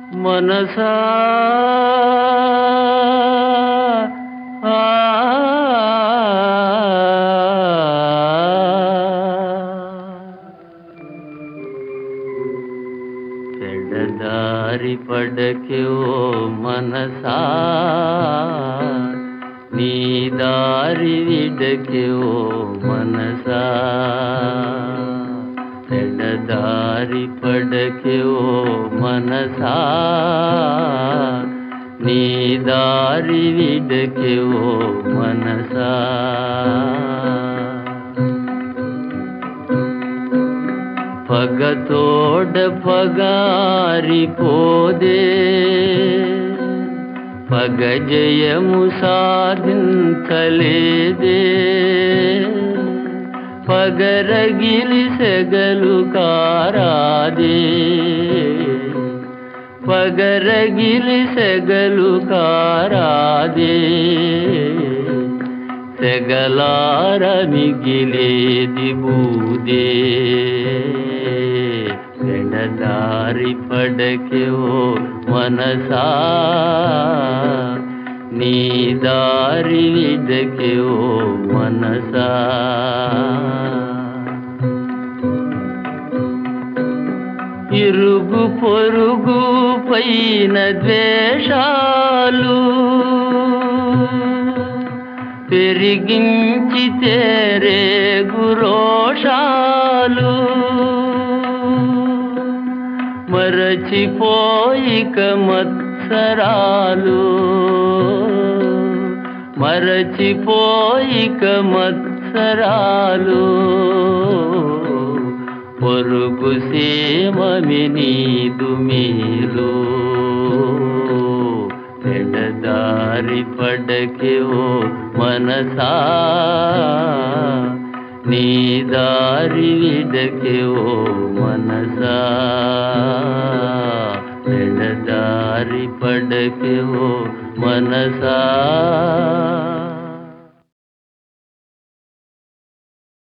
మనసా ఆ చెడదారి పడకే ఓ మనసా నీ దారి విడకే ఓ మనసా చెడదారి పడకే ఓ మనసా నీ దారి విడకే ఓ మనసా పగతోడ పగారిపోదే పగ జయము సాధించలేదే పగరగిలి సెగలు కారాదే పగరగిలి సెగలు కారాదే సెగలార మిగిలేది బూదే చెడదారి పడకే ఓ మనసా నీ దారి విడకే ఓ మనసా ఇరుగు పొరుగు పైన ద్వేషాలు పెరిగించితే రేగు రోషాలు మరచిపోయిక మత్సరాలు మరచిపోయిక మత్సరాలు పొరుగు సీమమి నీదు మేలు చెడదారి పడకే ఓ మనసా నీ దారి విడకే ఓ మనసా చెడదారి పడకే ఓ మనసా